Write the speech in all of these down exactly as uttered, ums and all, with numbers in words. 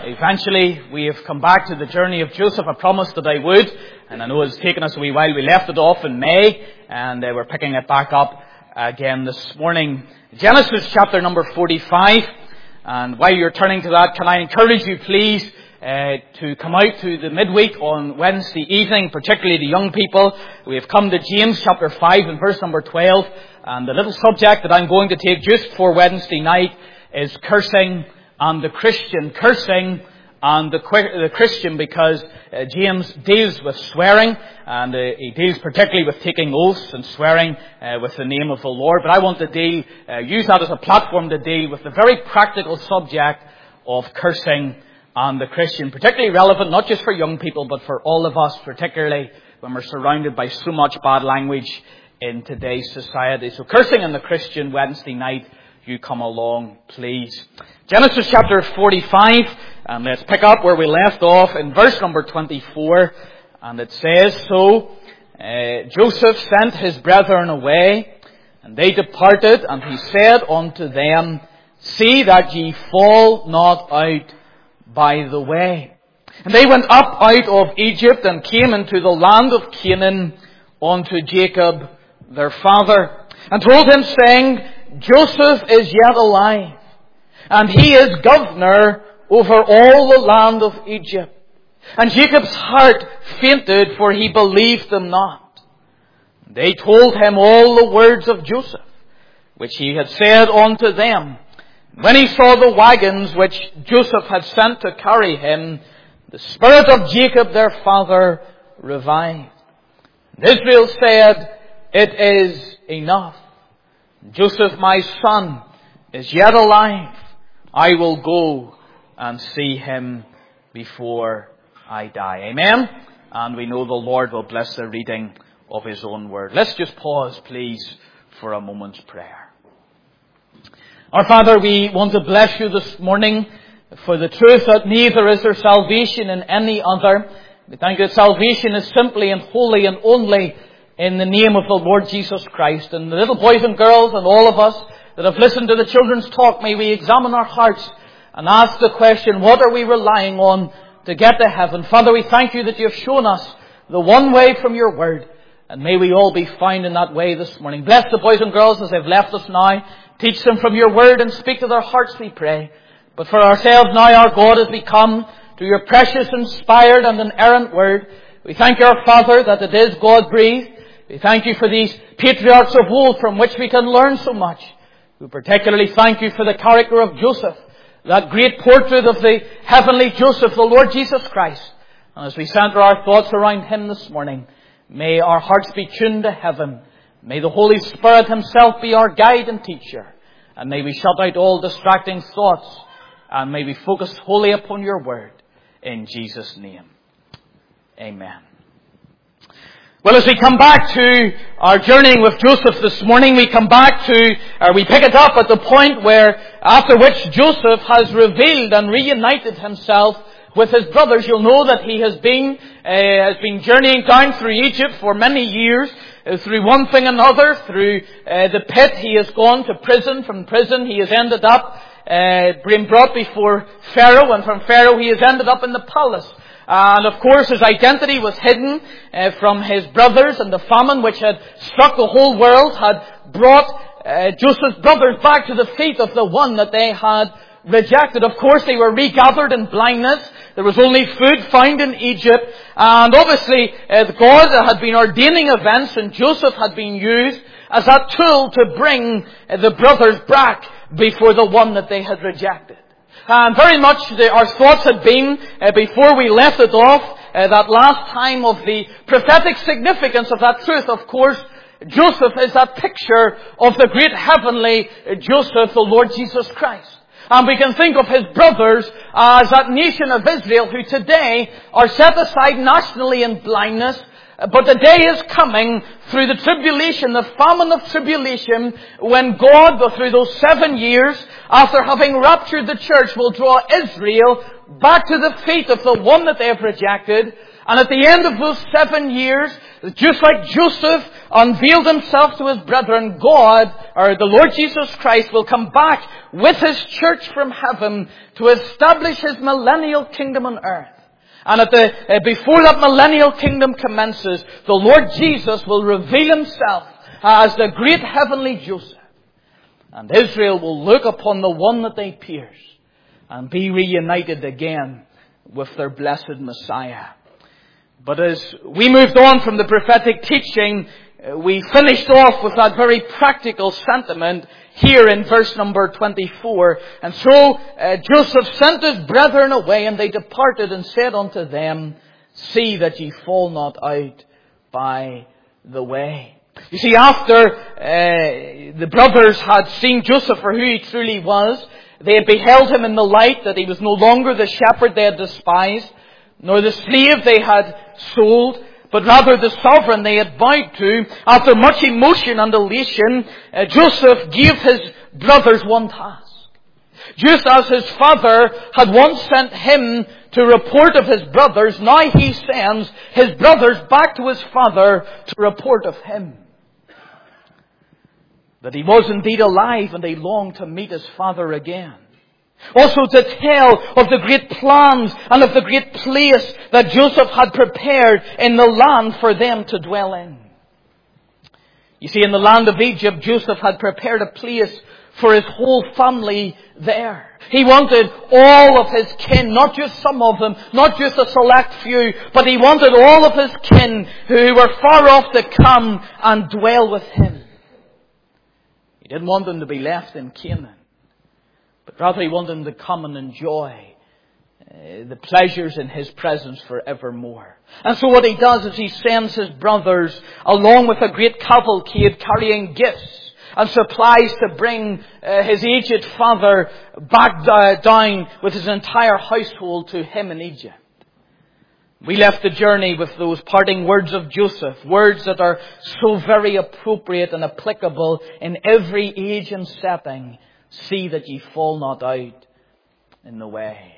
Eventually, we have come back to the journey of Joseph. I promised that I would, and I know it's taken us a wee while. We left it off in May, and uh, we're picking it back up again this morning. Genesis chapter number forty-five, and while you're turning to that, can I encourage you, please, uh, to come out to the midweek on Wednesday evening, particularly the young people. We have come to James chapter five and verse number twelve, and the little subject that I'm going to take just for Wednesday night is cursing and the Christian. Cursing and the, the Christian, because uh, James deals with swearing, and uh, he deals particularly with taking oaths and swearing uh, with the name of the Lord. But I want to deal, uh, use that as a platform to deal with the very practical subject of cursing and the Christian, particularly relevant not just for young people, but for all of us, particularly when we're surrounded by so much bad language in today's society. So cursing and the Christian, Wednesday night, you come along, please. Genesis chapter forty-five, and let's pick up where we left off in verse number twenty-four. And it says, So uh, Joseph sent his brethren away, and they departed, and he said unto them, See that ye fall not out by the way. And they went up out of Egypt, and came into the land of Canaan unto Jacob their father, and told him, saying, Joseph is yet alive, and he is governor over all the land of Egypt. And Jacob's heart fainted, for he believed them not. They told him all the words of Joseph, which he had said unto them. When he saw the wagons which Joseph had sent to carry him, the spirit of Jacob their father revived. And Israel said, It is enough. Joseph, my son, is yet alive. I will go and see him before I die. Amen? And we know the Lord will bless the reading of His own word. Let's just pause, please, for a moment's prayer. Our Father, we want to bless you this morning for the truth that neither is there salvation in any other. We thank you that salvation is simply and wholly and only in the name of the Lord Jesus Christ. And the little boys and girls and all of us that have listened to the children's talk, may we examine our hearts and ask the question, what are we relying on to get to heaven? Father, we thank you that you have shown us the one way from your word, and may we all be found in that way this morning. Bless the boys and girls as they've left us now. Teach them from your word and speak to their hearts, we pray. But for ourselves now, our God, as we come to your precious, inspired and inerrant word, we thank our Father that it is God-breathed. We thank you for these patriarchs of old from which we can learn so much. We particularly thank you for the character of Joseph, that great portrait of the heavenly Joseph, the Lord Jesus Christ. And as we center our thoughts around him this morning, may our hearts be tuned to heaven. May the Holy Spirit himself be our guide and teacher. And may we shut out all distracting thoughts. And may we focus wholly upon your word. In Jesus' name. Amen. Well, as we come back to our journeying with Joseph this morning, we come back to, or we pick it up at the point where, after which Joseph has revealed and reunited himself with his brothers. You'll know that he has been, uh, has been journeying down through Egypt for many years, uh, through one thing and another, through uh, the pit. He has gone to prison. From prison he has ended up uh, being brought before Pharaoh, and from Pharaoh he has ended up in the palace. And of course his identity was hidden uh, from his brothers, and the famine which had struck the whole world had brought uh, Joseph's brothers back to the feet of the one that they had rejected. Of course they were regathered in blindness. There was only food found in Egypt, and obviously uh, God had been ordaining events, and Joseph had been used as that tool to bring uh, the brothers back before the one that they had rejected. And very much the, our thoughts had been, uh, before we left it off, uh, that last time, of the prophetic significance of that truth. Of course, Joseph is that picture of the great heavenly Joseph, the Lord Jesus Christ. And we can think of his brothers as that nation of Israel who today are set aside nationally in blindness. But the day is coming through the tribulation, the famine of tribulation, when God, through those seven years, after having raptured the church, will draw Israel back to the feet of the one that they have rejected. And at the end of those seven years, just like Joseph unveiled himself to his brethren, God, or the Lord Jesus Christ, will come back with His church from heaven to establish His millennial kingdom on earth. And at the, uh, before that millennial kingdom commences, the Lord Jesus will reveal Himself as the great heavenly Joseph. And Israel will look upon the one that they pierced and be reunited again with their blessed Messiah. But as we moved on from the prophetic teaching, we finished off with that very practical sentiment here in verse number twenty-four. And so uh, Joseph sent his brethren away, and they departed and said unto them, See that ye fall not out by the way. You see, after uh, the brothers had seen Joseph for who he truly was, they had beheld him in the light, that he was no longer the shepherd they had despised, nor the slave they had sold, but rather the sovereign they had bowed to. After much emotion and elation, uh, Joseph gave his brothers one task. Just as his father had once sent him to report of his brothers, now he sends his brothers back to his father to report of him. That he was indeed alive, and they longed to meet his father again. Also to tell of the great plans and of the great place that Joseph had prepared in the land for them to dwell in. You see, in the land of Egypt, Joseph had prepared a place for his whole family there. He wanted all of his kin, not just some of them, not just a select few, but he wanted all of his kin who were far off to come and dwell with him. He didn't want them to be left in Canaan, but rather he wanted them to come and enjoy uh, the pleasures in his presence forevermore. And so what he does is he sends his brothers along with a great cavalcade carrying gifts and supplies to bring uh, his aged father back uh, down with his entire household to him in Egypt. We left the journey with those parting words of Joseph, words that are so very appropriate and applicable in every age and setting. See that ye fall not out in the way.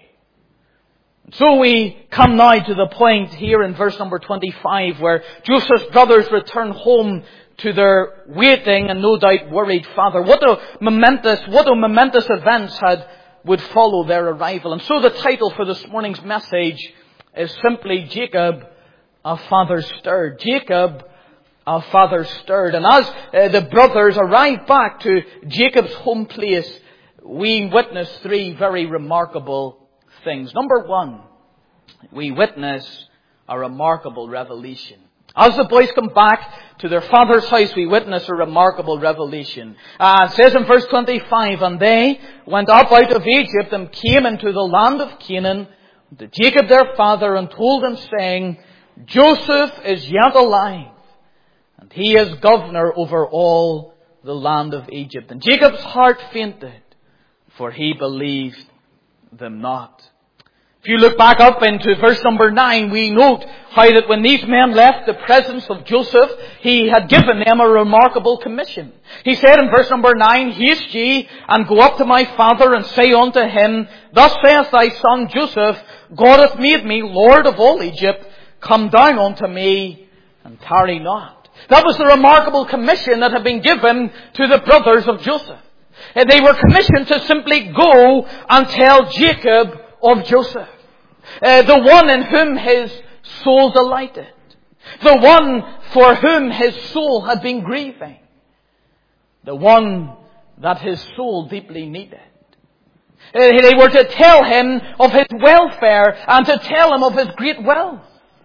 So we come now to the point here in verse number twenty-five, where Joseph's brothers return home to their waiting and no doubt worried father. What a momentous, what a momentous events had would follow their arrival. And so the title for this morning's message is simply Jacob, a father stirred. Jacob, a father stirred. And as uh, the brothers arrive back to Jacob's home place, we witness three very remarkable things. Number one, we witness a remarkable revelation. As the boys come back to their father's house, we witness a remarkable revelation. Uh, it says in verse twenty-five, And they went up out of Egypt and came into the land of Canaan, to Jacob their father, and told him, saying, Joseph is yet alive, and he is governor over all the land of Egypt. And Jacob's heart fainted, for he believed them not. If you look back up into verse number nine, we note how that when these men left the presence of Joseph, he had given them a remarkable commission. He said in verse number nine, Haste ye, and go up to my father, and say unto him, Thus saith thy son Joseph, God hath made me Lord of all Egypt. Come down unto me, and tarry not. That was the remarkable commission that had been given to the brothers of Joseph. They were commissioned to simply go and tell Jacob of Joseph, uh, the one in whom his soul delighted, the one for whom his soul had been grieving, the one that his soul deeply needed. Uh, they were to tell him of his welfare and to tell him of his great wealth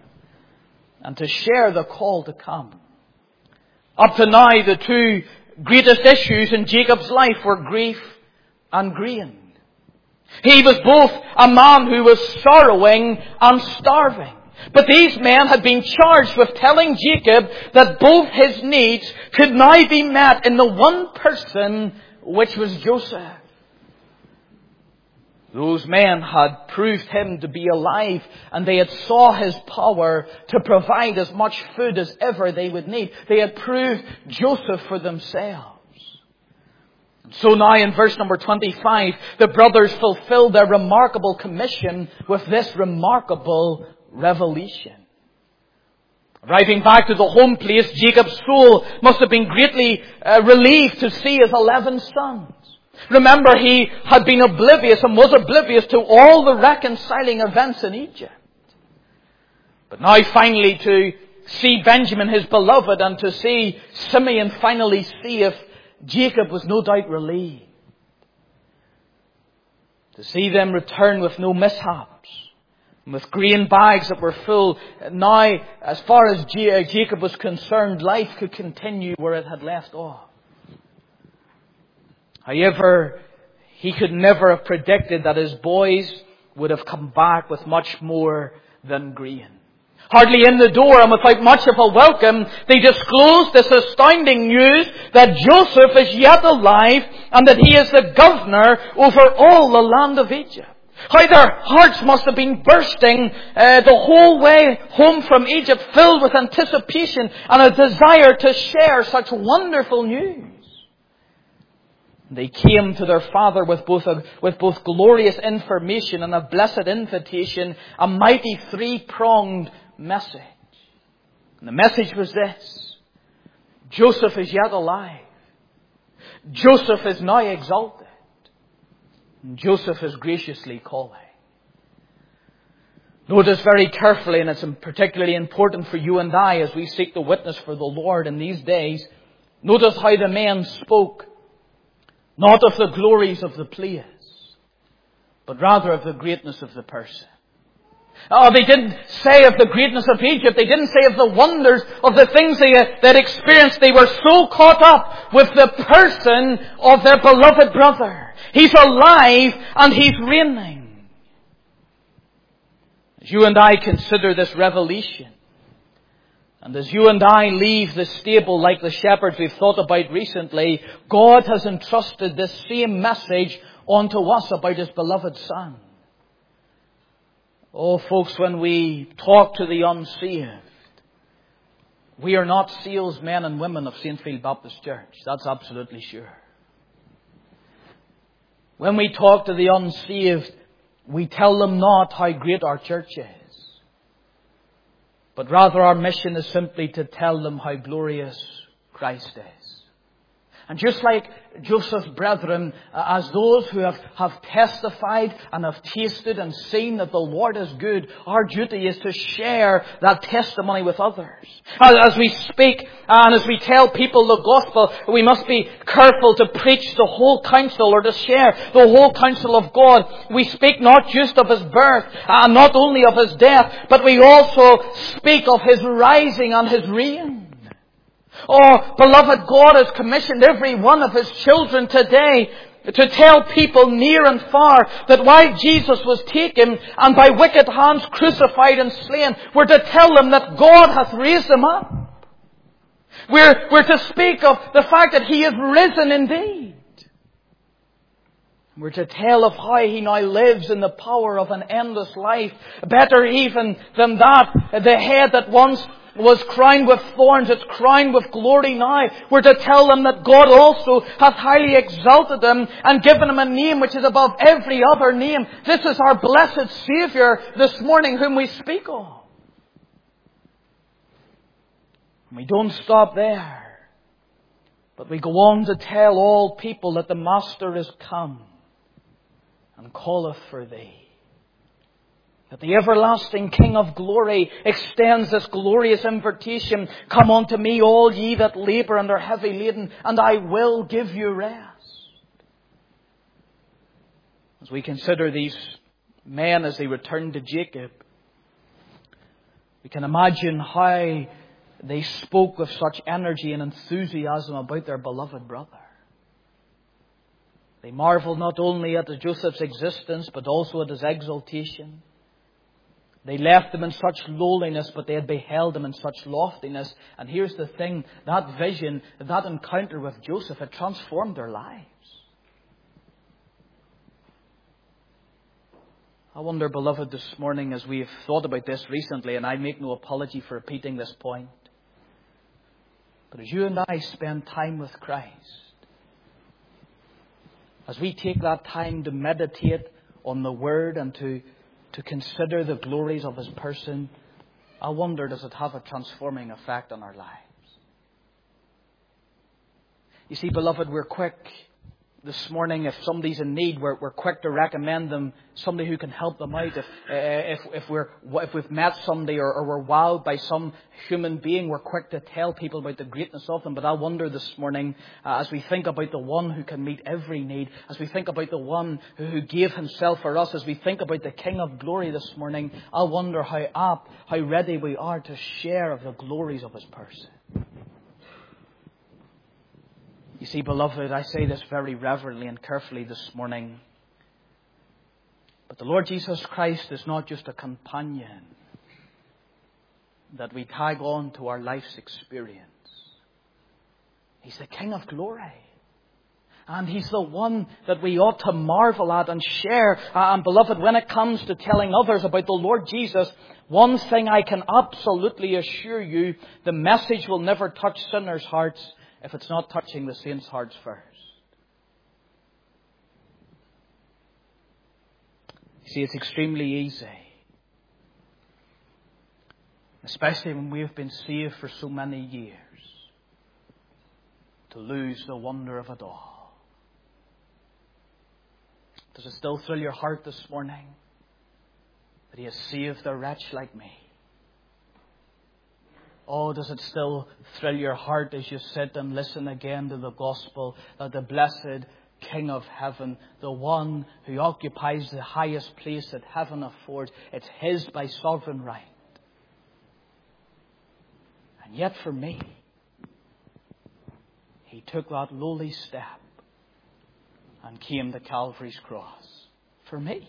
and to share the call to come. Up to now, the two greatest issues in Jacob's life were grief and grain. He was both a man who was sorrowing and starving. But these men had been charged with telling Jacob that both his needs could now be met in the one person, which was Joseph. Those men had proved him to be alive, and they had saw his power to provide as much food as ever they would need. They had proved Joseph for themselves. So now in verse number twenty-five, the brothers fulfilled their remarkable commission with this remarkable revelation. Arriving back to the home place, Jacob's soul must have been greatly uh, relieved to see his eleven sons. Remember, he had been oblivious and was oblivious to all the reconciling events in Egypt. But now finally to see Benjamin, his beloved, and to see Simeon finally see if Jacob was no doubt relieved. To see them return with no mishaps, with grain bags that were full. Now, as far as Jacob was concerned, life could continue where it had left off. However, he could never have predicted that his boys would have come back with much more than grain. Hardly in the door and without much of a welcome, they disclosed this astounding news that Joseph is yet alive and that he is the governor over all the land of Egypt. How their hearts must have been bursting uh, the whole way home from Egypt, filled with anticipation and a desire to share such wonderful news. They came to their father with both a, with both glorious information and a blessed invitation, a mighty three-pronged message. And the message was this: Joseph is yet alive. Joseph is now exalted. And Joseph is graciously calling. Notice very carefully, and it's particularly important for you and I as we seek the witness for the Lord in these days, notice how the men spoke, not of the glories of the place, but rather of the greatness of the person. Oh, they didn't say of the greatness of Egypt. They didn't say of the wonders of the things they had experienced. They were so caught up with the person of their beloved brother. He's alive and he's reigning. As you and I consider this revelation, and as you and I leave the stable like the shepherds we've thought about recently, God has entrusted this same message onto us about His beloved Son. Oh, folks, when we talk to the unsaved, we are not salesmen and women of Saint Field Baptist Church. That's absolutely sure. When we talk to the unsaved, we tell them not how great our church is, but rather our mission is simply to tell them how glorious Christ is. And just like Joseph's brethren, as those who have, have testified and have tasted and seen that the Lord is good, our duty is to share that testimony with others. As we speak and as we tell people the gospel, we must be careful to preach the whole counsel or to share the whole counsel of God. We speak not just of His birth and not only of His death, but we also speak of His rising and His reign. Oh, beloved, God has commissioned every one of His children today to tell people near and far that while Jesus was taken and by wicked hands crucified and slain, we're to tell them that God hath raised Him up. We're, we're to speak of the fact that He is risen indeed. We're to tell of how He now lives in the power of an endless life. Better even than that, the head that once was crowned with thorns, it's crowned with glory now. We're to tell them that God also hath highly exalted Him and given Him a name which is above every other name. This is our blessed Saviour this morning whom we speak of. And we don't stop there, but we go on to tell all people that the Master is come and calleth for thee. That the everlasting King of glory extends this glorious invitation. Come unto me, all ye that labour and are heavy laden, and I will give you rest. As we consider these men as they return to Jacob, we can imagine how they spoke with such energy and enthusiasm about their beloved brother. They marveled not only at Joseph's existence, but also at his exaltation. They left him in such lowliness, but they had beheld him in such loftiness. And here's the thing, that vision, that encounter with Joseph had transformed their lives. I wonder, beloved, this morning as we have thought about this recently, and I make no apology for repeating this point, but as you and I spend time with Christ, as we take that time to meditate on the Word and to to consider the glories of His person, I wonder, does it have a transforming effect on our lives? You see, beloved, we're quick this morning, if somebody's in need, we're, we're quick to recommend them somebody who can help them out. If, uh, if, if, we're, if we've met somebody or, or we're wowed by some human being, we're quick to tell people about the greatness of them. But I wonder this morning, uh, as we think about the one who can meet every need, as we think about the one who, who gave himself for us, as we think about the King of Glory this morning, I wonder how apt, how ready we are to share of the glories of his person. You see, beloved, I say this very reverently and carefully this morning, but the Lord Jesus Christ is not just a companion that we tag on to our life's experience. He's the King of Glory. And He's the one that we ought to marvel at and share. And beloved, when it comes to telling others about the Lord Jesus, one thing I can absolutely assure you, the message will never touch sinners' hearts if it's not touching the saints' hearts first. You see, it's extremely easy, especially when we have been saved for so many years, to lose the wonder of it all. Does it still thrill your heart this morning that He has saved a wretch like me? Oh, does it still thrill your heart as you sit and listen again to the gospel that the blessed King of heaven, the one who occupies the highest place that heaven affords, it's His by sovereign right. And yet for me, He took that lowly step and came to Calvary's cross. For me.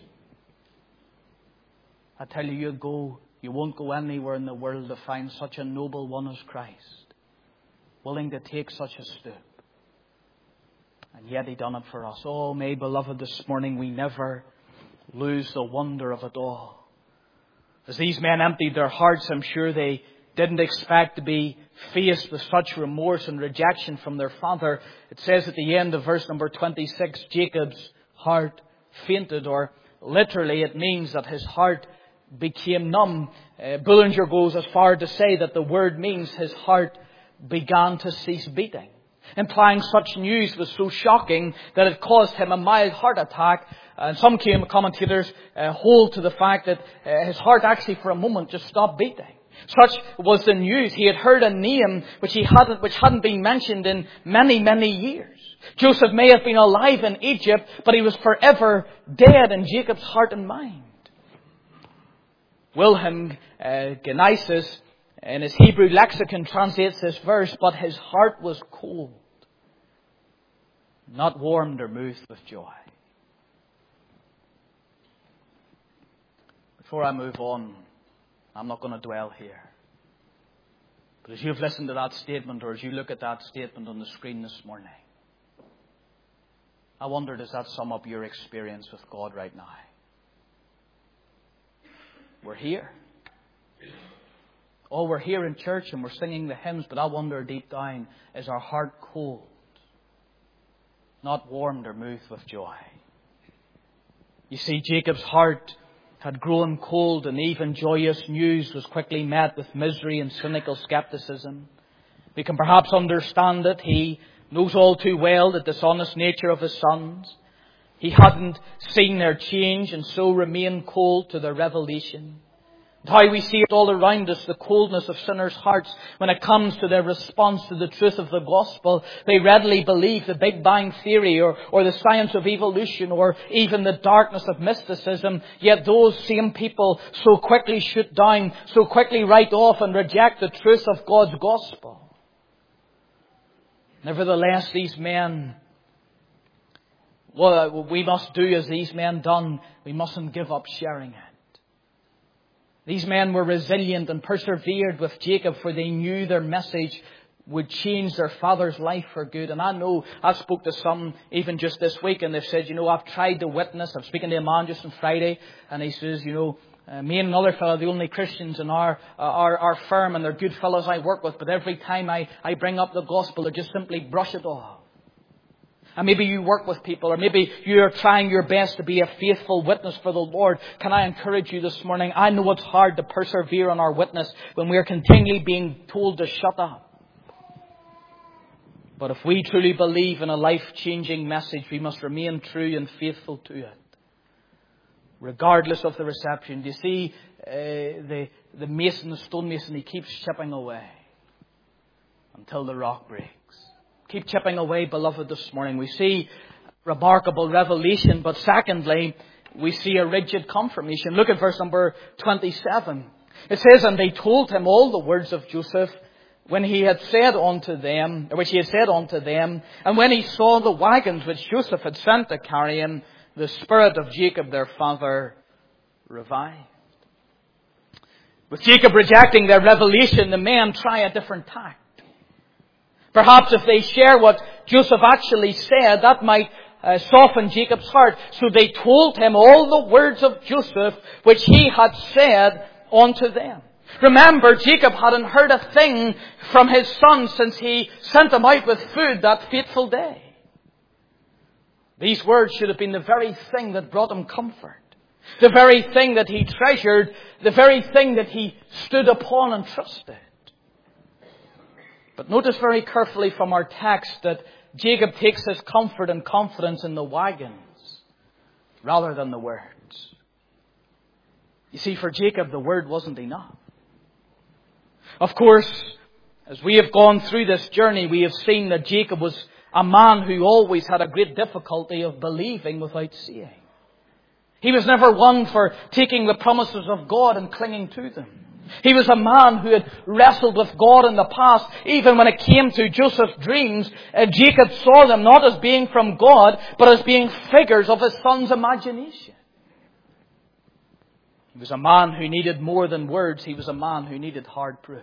I tell you, you go You won't go anywhere in the world to find such a noble one as Christ, willing to take such a stoop. And yet He done it for us. Oh, may, beloved, this morning we never lose the wonder of it all. As these men emptied their hearts, I'm sure they didn't expect to be faced with such remorse and rejection from their father. It says at the end of verse number twenty-six, Jacob's heart fainted, or literally it means that his heart became numb. Uh, Bullinger goes as far to say that the word means his heart began to cease beating, implying such news was so shocking that it caused him a mild heart attack. And some commentators uh, hold to the fact that uh, his heart actually for a moment just stopped beating. Such was the news. He had heard a name which he hadn't, which hadn't been mentioned in many, many years. Joseph may have been alive in Egypt, but he was forever dead in Jacob's heart and mind. Wilhelm uh, Genesis in his Hebrew lexicon translates this verse, but his heart was cold, not warmed or moved with joy. Before I move on, I'm not going to dwell here. But as you've listened to that statement, or as you look at that statement on the screen this morning, I wonder, does that sum up your experience with God right now? We're here. Oh, we're here in church and we're singing the hymns, but I wonder deep down, is our heart cold, not warmed or moved with joy? You see, Jacob's heart had grown cold, and even joyous news was quickly met with misery and cynical skepticism. We can perhaps understand it. He knows all too well the dishonest nature of his sons. He hadn't seen their change and so remained cold to their revelation. How we see it all around us, the coldness of sinners' hearts when it comes to their response to the truth of the gospel. They readily believe the Big Bang Theory or, or the science of evolution or even the darkness of mysticism. Yet those same people so quickly shoot down, so quickly write off and reject the truth of God's gospel. Nevertheless, these men, what we must do as these men done, we mustn't give up sharing it. These men were resilient and persevered with Jacob, for they knew their message would change their father's life for good. And I know, I spoke to some even just this week, and they've said, you know, I've tried to witness. I'm speaking to a man just on Friday, and he says, you know, uh, me and another fellow, the only Christians in our, uh, our our firm, and they're good fellows I work with, but every time I, I bring up the gospel, they just simply brush it off. And maybe you work with people, or maybe you are trying your best to be a faithful witness for the Lord. Can I encourage you this morning? I know it's hard to persevere on our witness when we are continually being told to shut up. But if we truly believe in a life-changing message, we must remain true and faithful to it, regardless of the reception. Do you see uh, the, the mason, the stonemason, he keeps chipping away until the rock breaks. Keep chipping away, beloved, this morning. We see remarkable revelation, but secondly, we see a rigid confirmation. Look at verse number twenty-seven. It says, and they told him all the words of Joseph, when he had said unto them, which he had said unto them, and when he saw the wagons which Joseph had sent to carry him, the spirit of Jacob their father revived. With Jacob rejecting their revelation, the men try a different tack. Perhaps if they share what Joseph actually said, that might uh, soften Jacob's heart. So they told him all the words of Joseph which he had said unto them. Remember, Jacob hadn't heard a thing from his son since he sent him out with food that fateful day. These words should have been the very thing that brought him comfort. The very thing that he treasured. The very thing that he stood upon and trusted. But notice very carefully from our text that Jacob takes his comfort and confidence in the wagons rather than the words. You see, for Jacob, the word wasn't enough. Of course, as we have gone through this journey, we have seen that Jacob was a man who always had a great difficulty of believing without seeing. He was never one for taking the promises of God and clinging to them. He was a man who had wrestled with God in the past. Even when it came to Joseph's dreams, uh, Jacob saw them not as being from God, but as being figures of his son's imagination. He was a man who needed more than words. He was a man who needed hard proof.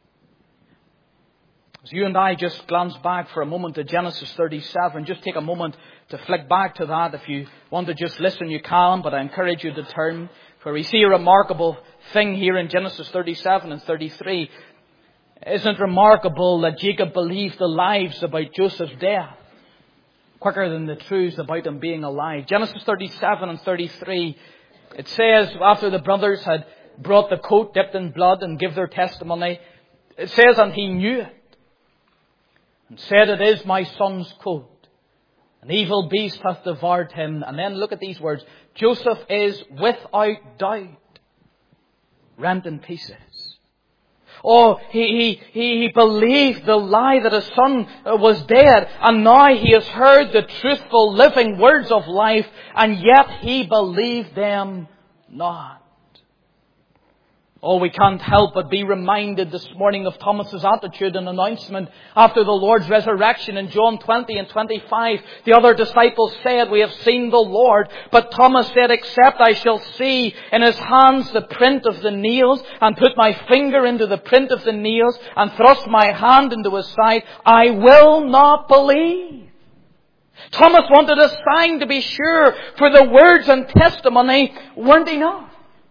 As you and I just glance back for a moment to Genesis thirty-seven, just take a moment to flick back to that. If you want to just listen, you can, but I encourage you to turn. For we see a remarkable thing here in Genesis thirty-seven and thirty-three. Isn't it remarkable that Jacob believed the lies about Joseph's death quicker than the truths about him being alive? Genesis thirty-seven and thirty-three, it says, after the brothers had brought the coat dipped in blood and give their testimony, it says, and he knew it, and said, it is my son's coat. An evil beast hath devoured him. And then look at these words. Joseph is without doubt rent in pieces. Oh, he, he, he believed the lie that his son was dead. And now he has heard the truthful living words of life. And yet he believed them not. Oh, we can't help but be reminded this morning of Thomas's attitude and announcement after the Lord's resurrection in John twenty and twenty-five. The other disciples said, we have seen the Lord. But Thomas said, except I shall see in his hands the print of the nails, and put my finger into the print of the nails, and thrust my hand into his side, I will not believe. Thomas wanted a sign to be sure, for the words and testimony weren't enough.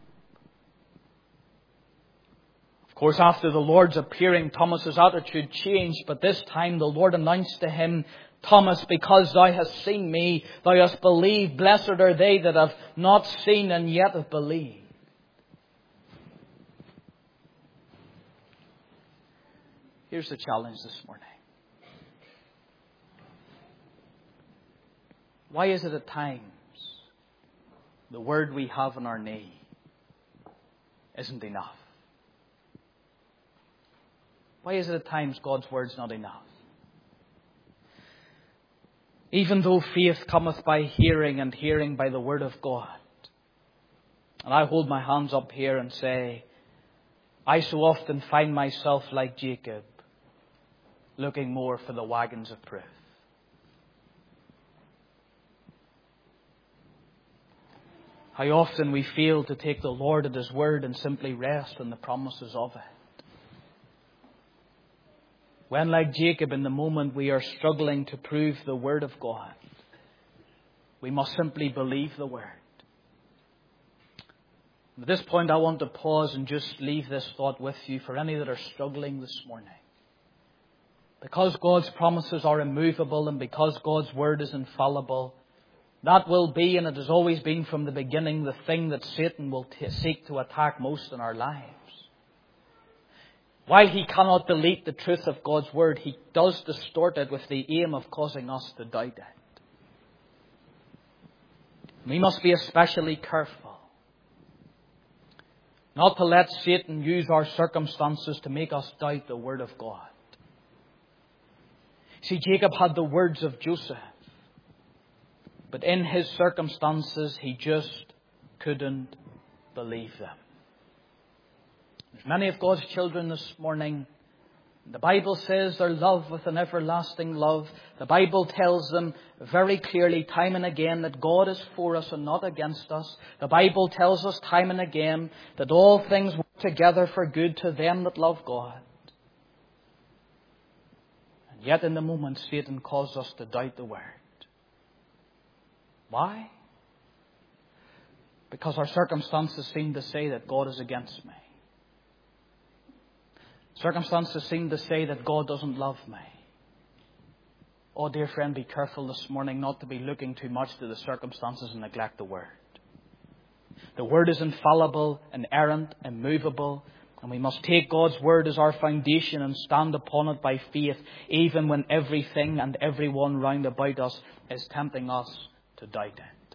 Of course, after the Lord's appearing, Thomas's attitude changed, but this time the Lord announced to him, Thomas, because thou hast seen me, thou hast believed. Blessed are they that have not seen and yet have believed. Here's the challenge this morning. Why is it at times the word we have in our knee isn't enough? Why is it at times God's word's not enough? Even though faith cometh by hearing, and hearing by the word of God. And I hold my hands up here and say, I so often find myself like Jacob, looking more for the wagons of proof. How often we fail to take the Lord at His word and simply rest in the promises of it. When, like Jacob, in the moment we are struggling to prove the word of God, we must simply believe the word. At this point, I want to pause and just leave this thought with you for any that are struggling this morning. because God's promises are immovable and because God's word is infallible, that will be, and it has always been from the beginning, the thing that Satan will t- seek to attack most in our lives. While he cannot delete the truth of God's word, he does distort it with the aim of causing us to doubt it. We must be especially careful not to let Satan use our circumstances to make us doubt the word of God. See, Jacob had the words of Joseph, but in his circumstances, he just couldn't believe them. There's many of God's children this morning. The Bible says they're loved with an everlasting love. The Bible tells them very clearly time and again that God is for us and not against us. The Bible tells us time and again that all things work together for good to them that love God. And yet in the moment, Satan caused us to doubt the word. Why? Because our circumstances seem to say that God is against me. Circumstances seem to say that God doesn't love me. Oh, dear friend, be careful this morning not to be looking too much to the circumstances and neglect the word. The word is infallible, inerrant, immovable, and we must take God's word as our foundation and stand upon it by faith, even when everything and everyone round about us is tempting us to doubt it.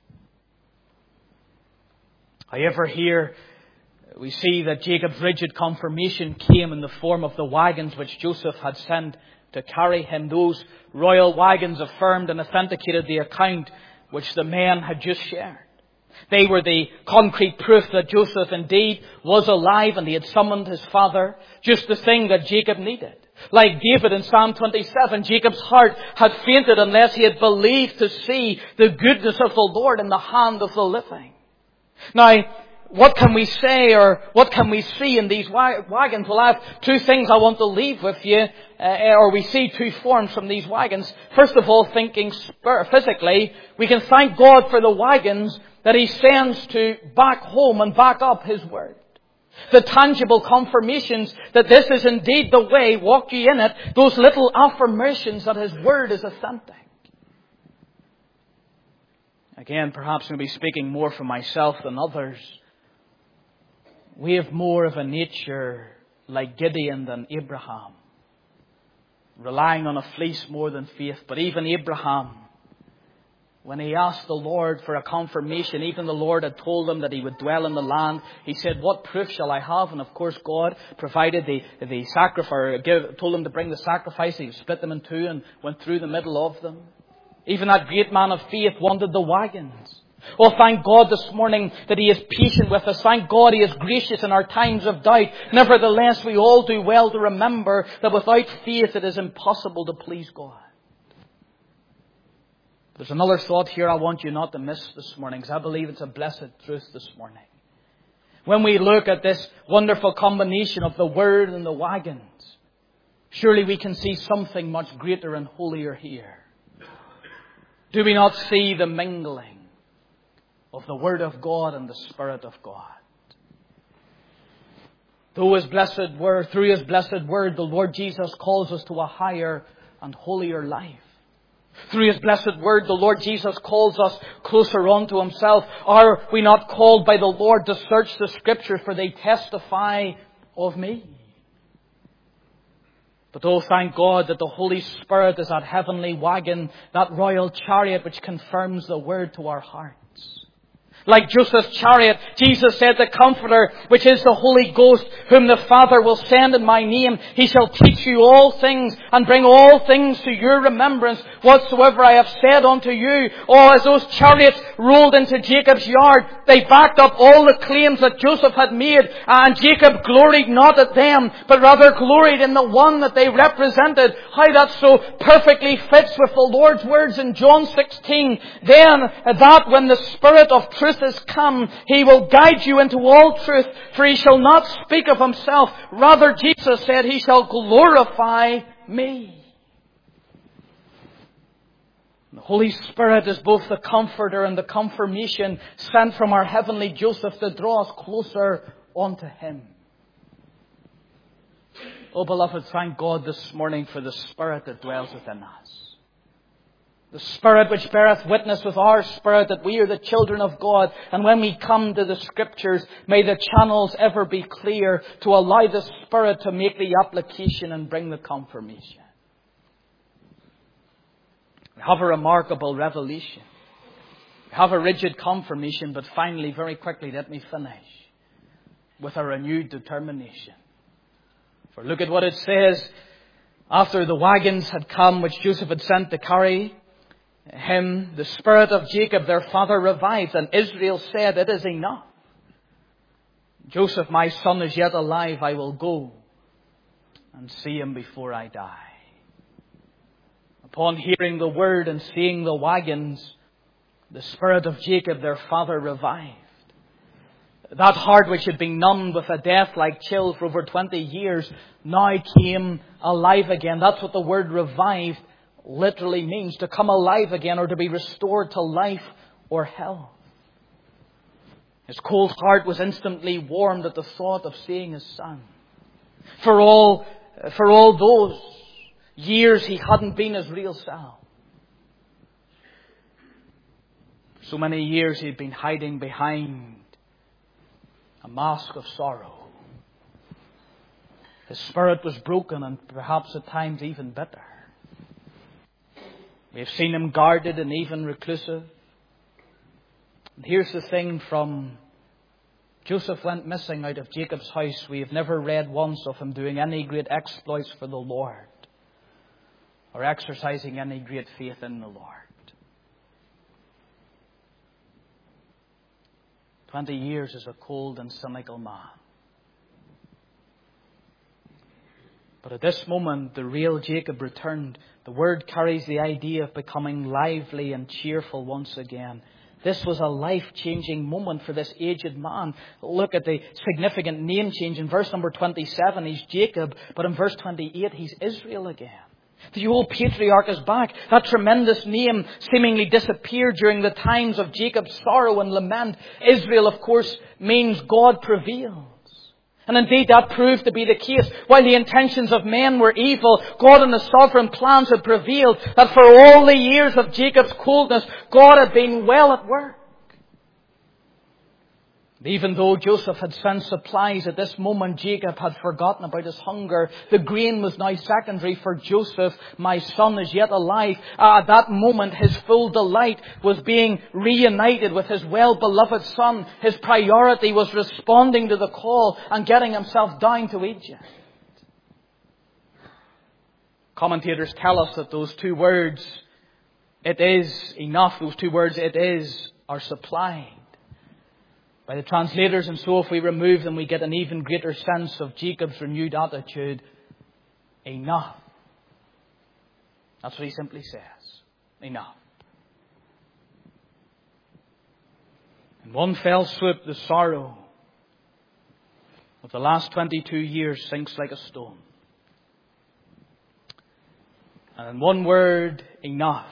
However, here we see that Jacob's rigid confirmation came in the form of the wagons which Joseph had sent to carry him. Those royal wagons affirmed and authenticated the account which the men had just shared. They were the concrete proof that Joseph indeed was alive and he had summoned his father, just the thing that Jacob needed. Like David in Psalm twenty-seven, Jacob's heart had fainted unless he had believed to see the goodness of the Lord in the hand of the living. Now, what can we say or what can we see in these wagons? Well, I have two things I want to leave with you, uh, or we see two forms from these wagons. First of all, thinking physically, we can thank God for the wagons that He sends to back home and back up His word. The tangible confirmations that this is indeed the way, walk ye in it, those little affirmations that His word is authentic. Again, perhaps I'll be speaking more for myself than others. We have more of a nature like Gideon than Abraham, relying on a fleece more than faith. But even Abraham, when he asked the Lord for a confirmation, even the Lord had told him that he would dwell in the land. He said, what proof shall I have? And of course God provided the, the sacrifice, give, told him to bring the sacrifice. He split them in two and went through the middle of them. Even that great man of faith wanted the wagons. Oh, thank God this morning that He is patient with us. Thank God He is gracious in our times of doubt. Nevertheless, we all do well to remember that without faith it is impossible to please God. There's another thought here I want you not to miss this morning, because I believe it's a blessed truth this morning. When we look at this wonderful combination of the Word and the wagons, surely we can see something much greater and holier here. Do we not see the mingling of the Word of God and the Spirit of God? Through His blessed Word, through His blessed Word, the Lord Jesus calls us to a higher and holier life. Through His blessed Word, the Lord Jesus calls us closer unto Himself. Are we not called by the Lord to search the Scriptures, for they testify of me? But oh, thank God that the Holy Spirit is that heavenly wagon, that royal chariot which confirms the Word to our hearts. Like Joseph's chariot, Jesus said, the Comforter, which is the Holy Ghost, whom the Father will send in my name, He shall teach you all things and bring all things to your remembrance, whatsoever I have said unto you. Oh, as those chariots rolled into Jacob's yard, they backed up all the claims that Joseph had made, and Jacob gloried not at them, but rather gloried in the one that they represented. How that so perfectly fits with the Lord's words in John sixteen. Then, that when the Spirit of truth is come, He will guide you into all truth, for He shall not speak of Himself. Rather, Jesus said, He shall glorify me. The Holy Spirit is both the Comforter and the confirmation sent from our heavenly Joseph to draw us closer unto Him. Oh, beloved, thank God this morning for the Spirit that dwells within us. The Spirit which beareth witness with our spirit that we are the children of God. And when we come to the Scriptures, may the channels ever be clear to allow the Spirit to make the application and bring the confirmation. We have a remarkable revelation. We have a rigid confirmation, but finally, very quickly, let me finish with a renewed determination. For look at what it says. After the wagons had come, which Joseph had sent to carry him, the spirit of Jacob, their father, revived, and Israel said, "It is enough. Joseph, my son, is yet alive. I will go and see him before I die." Upon hearing the word and seeing the wagons, the spirit of Jacob, their father, revived. That heart which had been numbed with a death-like chill for over twenty years now came alive again. That's what the word revived literally means, to come alive again or to be restored to life or health. His cold heart was instantly warmed at the thought of seeing his son. For all, for all those years he hadn't been his real self. For so many years he'd been hiding behind a mask of sorrow. His spirit was broken and perhaps at times even bitter. We have seen him guarded and even reclusive. And here's the thing, from Joseph went missing out of Jacob's house, we have never read once of him doing any great exploits for the Lord or exercising any great faith in the Lord. Twenty years is a cold and cynical man. But at this moment, the real Jacob returned. The word carries the idea of becoming lively and cheerful once again. This was a life-changing moment for this aged man. Look at the significant name change. In verse number twenty-seven, he's Jacob. But in verse twenty-eight, he's Israel again. The old patriarch is back. That tremendous name seemingly disappeared during the times of Jacob's sorrow and lament. Israel, of course, means God prevails. And indeed that proved to be the case. While the intentions of men were evil, God and His sovereign plans had prevailed. That for all the years of Jacob's coldness, God had been well at work. Even though Joseph had sent supplies, at this moment Jacob had forgotten about his hunger. The grain was now secondary for Joseph. My son is yet alive. Uh, at that moment his full delight was being reunited with his well-beloved son. His priority was responding to the call and getting himself down to Egypt. Commentators tell us that those two words, "it is enough," those two words, "it is," are supplied by the translators, and so if we remove them, we get an even greater sense of Jacob's renewed attitude. Enough. That's what he simply says. Enough. In one fell swoop, the sorrow of the last twenty-two years sinks like a stone. And in one word, enough.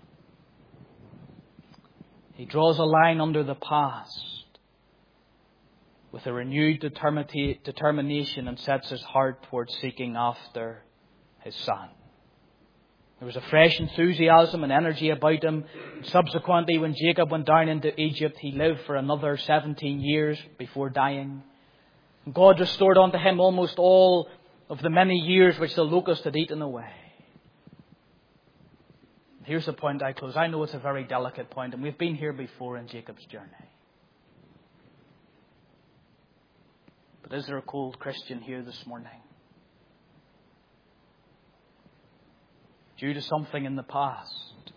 He draws a line under the past with a renewed determination and sets his heart towards seeking after his son. There was a fresh enthusiasm and energy about him. Subsequently, when Jacob went down into Egypt, he lived for another seventeen years before dying. God restored unto him almost all of the many years which the locust had eaten away. Here's the point I close. I know it's a very delicate point, and we've been here before in Jacob's journey. But is there a cold Christian here this morning? Due to something in the past,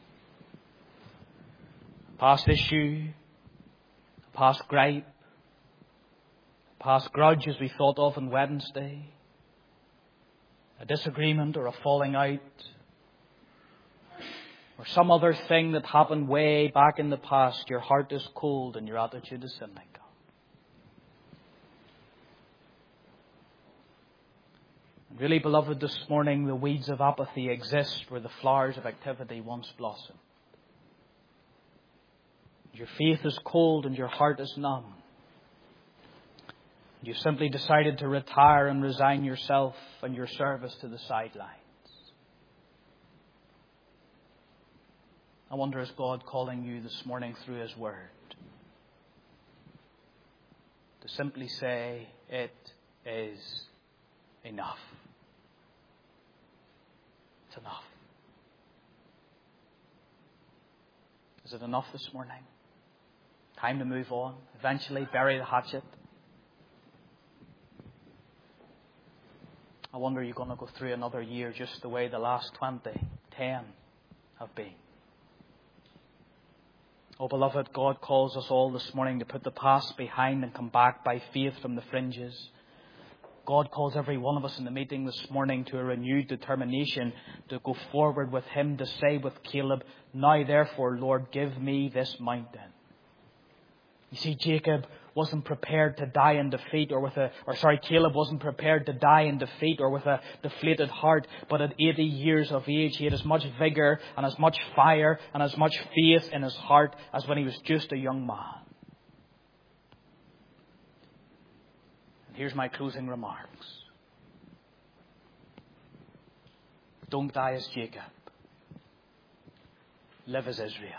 a past issue, a past gripe, a past grudge as we thought of on Wednesday, a disagreement or a falling out, or some other thing that happened way back in the past, your heart is cold and your attitude is cynical. Really, beloved, this morning the weeds of apathy exist where the flowers of activity once blossomed. Your faith is cold and your heart is numb. You simply decided to retire and resign yourself and your service to the sidelines. I wonder, is God calling you this morning through His Word to simply say, it is enough. It's enough. Is it enough this morning? Time to move on. Eventually bury the hatchet. I wonder, you're going to go through another year just the way the last twenty, ten have been. Oh, beloved, God calls us all this morning to put the past behind and come back by faith from the fringes. God calls every one of us in the meeting this morning to a renewed determination to go forward with Him, to say with Caleb, now therefore, Lord, give me this mountain. You see, Jacob wasn't prepared to die in defeat or with a, or sorry, Caleb wasn't prepared to die in defeat or with a deflated heart. But at eighty years of age, he had as much vigor and as much fire and as much faith in his heart as when he was just a young man. And here's my closing remarks. Don't die as Jacob. Live as Israel.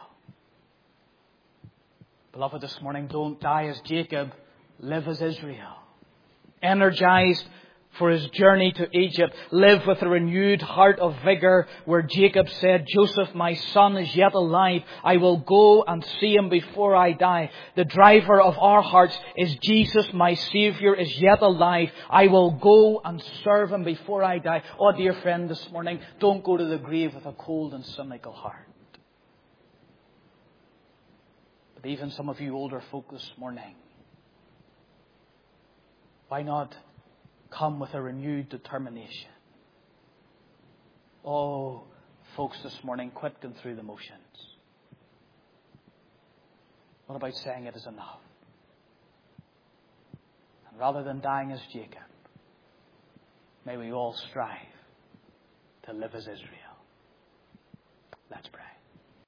Beloved, this morning, don't die as Jacob. Live as Israel. Energized for his journey to Egypt. Live with a renewed heart of vigor, where Jacob said, Joseph, my son, is yet alive. I will go and see him before I die. The driver of our hearts is Jesus, my Savior, is yet alive. I will go and serve him before I die. Oh, dear friend, this morning, don't go to the grave with a cold and cynical heart. But even some of you older folk this morning, why not come with a renewed determination? Oh, folks, this morning, quit going through the motions. What about saying it is enough? And rather than dying as Jacob, may we all strive to live as Israel. Let's pray.